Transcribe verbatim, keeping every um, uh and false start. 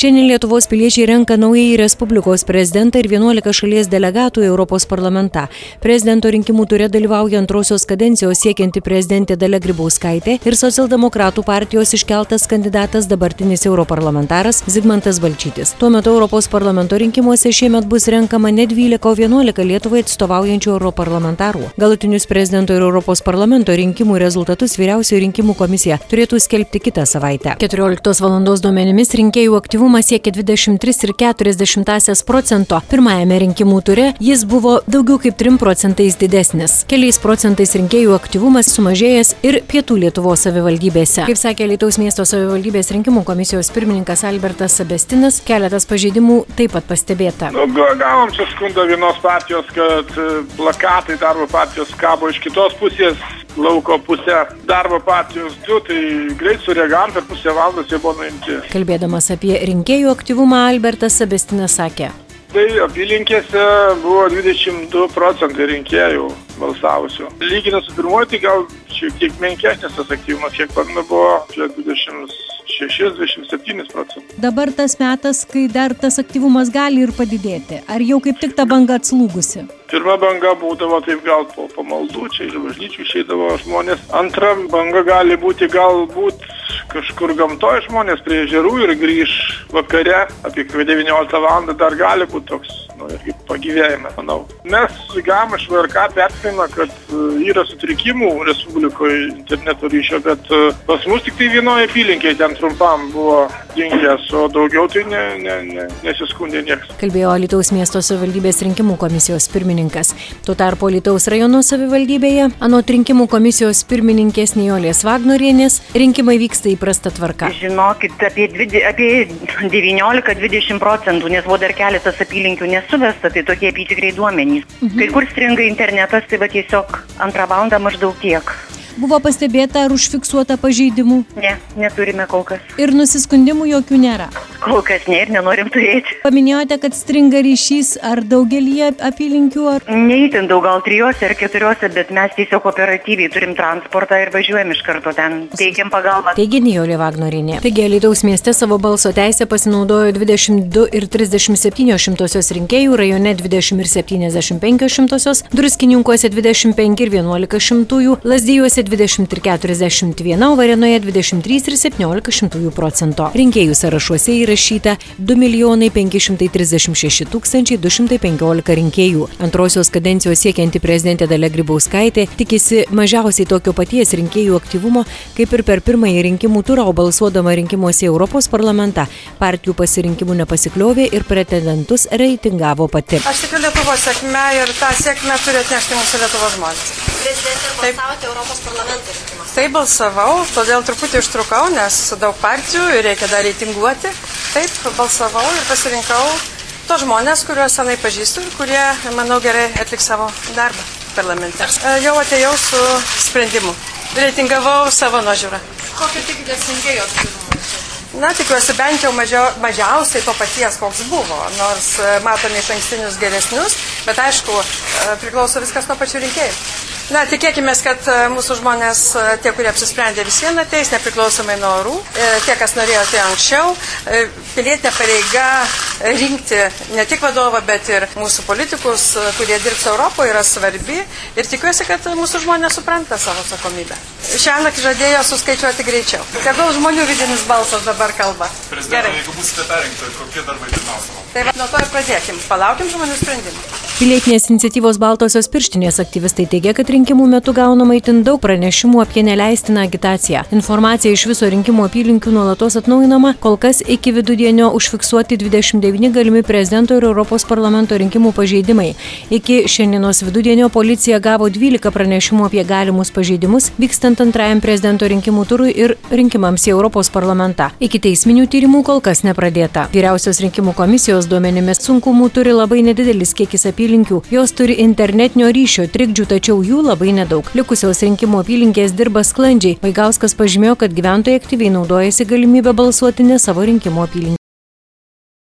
Šiandien Lietuvos piliečiai renka naująjį Respublikos prezidentą ir vienuolika šalies delegatų į Europos parlamentą. Prezidento rinkimų ture dalyvauja antrosios kadencijos siekianti prezidentė Dalia Grybauskaitė ir socialdemokratų partijos iškeltas kandidatas dabartinis europarlamentaras Zigmantas Balčytis. Tuo metu Europos parlamento rinkimuose šiemet bus renkama ne dvylika, o vienuolika Lietuvai atstovaujančių europarlamentarų. Galutinius prezidento ir Europos parlamento rinkimų rezultatus Vyriausioji rinkimų komisija turėtų skelbti kitą savaitę. keturioliktos valandos duomenimis rinkėjų aktyvumas siekia dvidešimt tris ir keturias dešimtąsias procento. Pirmajame rinkimų ture jis buvo daugiau kaip trim procentais didesnis. Keliais procentais rinkėjų aktyvumas sumažėjęs ir pietų Lietuvos savivaldybėse. Kaip sakė Alytaus miesto savivaldybės rinkimų komisijos pirmininkas Albertas Sabestinas, keletas pažeidimų taip pat pastebėta. Nu, gavom čia skundą vienos partijos, kad plakatai darbo partijos kabo iš kitos pusės, lauko pusę darbo partijos du, tai greit sureagavom, per pusę valandos jie buvo nuimti. Kalbėdamas apie rinkėjų aktyvumą, Albertas Sabestinas sakė. Tai apylinkėse buvo dvidešimt du procentai rinkėjų balsavusių. Lyginant su pirmuoju, tai gal šiek tiek menkesnis tas aktyvumas, kiek pamenu buvo dvidešimt šešis dvidešimt septynis procentus. Dabar tas metas, kai dar tas aktyvumas gali ir padidėti. Ar jau kaip tik ta banga atslūgusi? Pirma banga būdavo taip gal po pamaldų, čia iš bažnyčių išeidavo žmonės. Antra banga gali būti galbūt kažkur gamtoje žmonės prie ežerų ir grįž vakare apie devynioliktą valandą dar gali būti toks, nu, irgi pagyvėjime, manau. Mes gavom iš V R K perspėjimą, kad yra sutrikimų Respublikoje interneto ryšio, bet pas mus tik tai vienoje apylinkėje ten trumpam buvo dingęs, o daugiau tai ne, ne, ne, nesiskundė niekas. Kalbėjo Alytaus miesto savivaldybės rinkimų komisijos pirmininkas. Tuo tarpu Alytaus rajono savivaldybėje, anot rinkimų komisijos pirmininkės Nijolės Vagnorienės, rinkimai vyksta įprasta tvarka. Žinokit, apie, apie devyniolika dvidešimt procentų, nes buvo dar keletas apylinkių nesuvesta, tai tokie apytikriai duomenys. Mhm. Kai kur stringa internetas, tai va tiesiog antrą valandą maždaug tiek. Buvo pastebėta ar užfiksuota pažeidimų? Ne, neturime kol kas. Ir nusiskundimų jokių nėra? Kol kas ne ir nenorim turėti. Paminėjote, kad stringa ryšys ar daugelį apylinkių? Ar... Neįtin daug, gal trijose ar keturiose, bet mes tiesiog operatyviai turim transportą ir važiuojam iš karto ten, teikiam pagalbą. Teigė Nijolė Vagnorienė. Taigi Alytaus mieste savo balso teisę pasinaudojo dvidešimt du ir trisdešimt septynios šimtosios rinkėjų, rajone dvidešimt ir septyniasdešimt penkios šimtosios, Druskininkuose dvidešimt penki ir vienuolika šimtųjų, Lazdijuose dvidešimt ir keturiasdešimt viena, o Varėnoje dvidešimt trys ir septyniolika šimtųjų procento. Rinkėjų sąrašuose įrašyta du milijonai penki šimtai trisdešimt šeši tūkstančiai du šimtai penkiolika rinkėjų. Antrosios kadencijos siekianti prezidentė Dalia Grybauskaitė tikisi mažiausiai tokio paties rinkėjų aktyvumo, kaip ir per pirmąjį rinkimų turą, o balsuodama rinkimuose į Europos parlamentą partijų pasirinkimų nepasikliovė ir pretendentus reitingavo pati. Aš tikiu Lietuvos sėkme ir tą sėkmę turi atnešti mūsų Lietuvos žmonės. Prezidentė, balsavote Europos parlamento rinkimuose? Taip, balsavau, todėl truputį užtrukau, nes daug partijų ir reikia dar reitinguoti. Taip, balsavau ir pasirinkau tos žmonės, kuriuos senai pažįstu ir kurie, manau, gerai atliks savo darbą parlamente. Jau atėjau su sprendimu. Reitingavau savo nuožiūrą. Kokio tikitės rinkėjų aktyvumo? Na, tikiuosi bent jau mažiau, mažiausiai to paties, koks buvo, nors matome iš ankstinius geresnius, bet aišku, priklauso viskas nuo pačių rinkėjų. Na, tikėkime, kad mūsų žmonės, tie, kurie apsisprendė, vis vien ateis, nepriklausomai nuo orų, tie, kas norėjo tai anksčiau, pilietinė pareiga rinkti ne tik vadovą, bet ir mūsų politikus, kurie dirbs Europoje, yra svarbi ir tikiuosi, kad mūsų žmonės supranta savo atsakomybę. Šiąnakt žadėjo suskaičiuoti greičiau. Tegul žmonių vidinis balsas dabar kalba. Prezidentė, jeigu būsite perrinkta, kokie darbai pirmiausia? Tai va, nuo to ir pradėkim. Palaukim žmonių sprendimų. Pilietinės iniciatyvos Baltosios pirštinės aktyvistai teigia, kad rinkimų metu gaunama itin daug pranešimų apie neleistiną agitaciją. Informacija iš viso rinkimų apylinkių nuolatos atnaujinama, kol kas iki vidudienio užfiksuoti dvidešimt devyni galimi prezidento ir Europos parlamento rinkimų pažeidimai. Iki šiandienos vidudienio policija gavo dvylika pranešimų apie galimus pažeidimus vykstant antrajam prezidento rinkimų turui ir rinkimams į Europos parlamentą. Iki teisminių tyrimų kol kas nepradėta. Vyriausios rinkimų komisijos duomenimis sunkumų turi labai nedidelis kiekis apylinkių. Jos turi internetinio ryšio trikdžių, tačiau jų labai nedaug. Likusios rinkimų apylinkės dirba sklandžiai. Vaigauskas pažymėjo, kad gyventojai aktyviai naudojasi galimybę balsuoti ne savo rinkimų apylinkėse.